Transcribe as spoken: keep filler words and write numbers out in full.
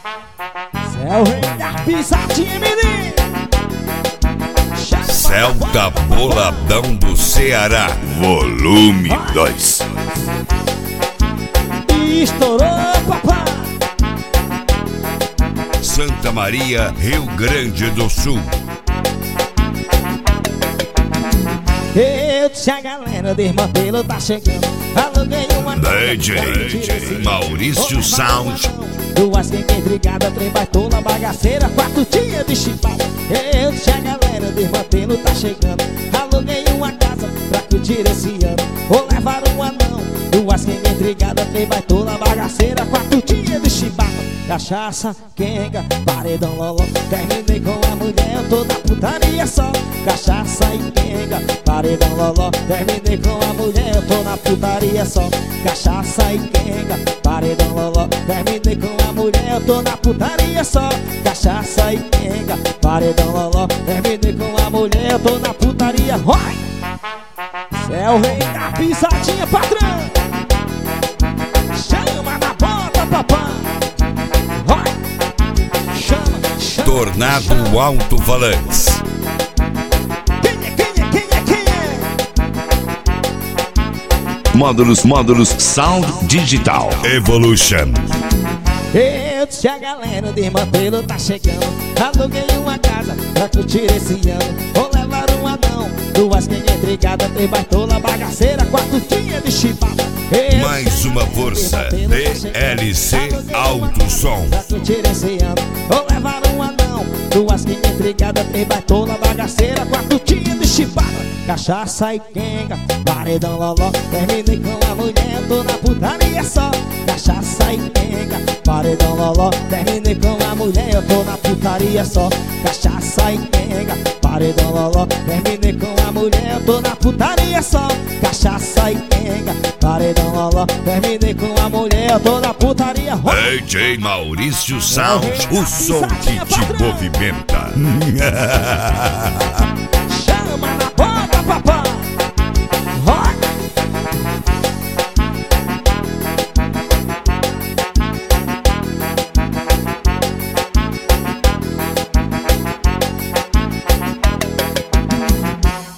Céu rei da pisadinha, menino. Celta Boladão do Ceará, volume dois. Estourou, papai. Santa Maria, Rio Grande do Sul. Eu disse a galera de Mantelo tá chegando. Aluguei uma D J Maurício Sound. Duas quenca intrigada, trem baitola, bagaceira, quatro dias de chipada. Eu disse a galera de Mantelo tá chegando. Aluguei uma casa pra curtir esse ano. Vou levar um anão. Duas quenca intrigada, trem baitola, bagaceira, quatro dias de chipada. Cachaça, quenga, paredão loló. Terminei com a mulher, eu tô na putaria só. Cachaça e quenga, paredão loló. Terminei com a mulher, eu tô na putaria só. Cachaça e quenga, paredão loló. Terminei com a mulher, eu tô na putaria só. Cachaça e quenga, paredão loló. Terminei com a mulher, eu tô na putaria. Vai! Céu rei da pisadinha, patrão. Chama na bota, papai. Tornado Alto-Falantes. Quem é, quem é, quem é, quem é? Módulos, módulos, Sound Digital Evolution. Eu disse a galera de Mantelo tá chegando. Aluguei uma casa pra curtir esse ano. Vou levar um anão, duas quenga intrigada, três baitola, bagaceira, quatro dias de chipada. Mais uma força, D L C Alto Som. Pra curtir esse ano. Vou levar um anão, duas quenga intrigada, três baitola, bagaceira, quatro dias de chipada. Cachaça e quenga, paredão loló. Terminei com a mulher, tô na putaria só. Cachaça e quenga, paredão loló. Terminei com a mulher, eu tô na putaria só. Cachaça e quenga, paredão loló. Terminei com a mulher, eu tô na putaria só. Cachaça e quenga, paredão loló. Terminei com a mulher, eu tô na putaria. D J Maurício Sound, o som que te movimenta. Chama na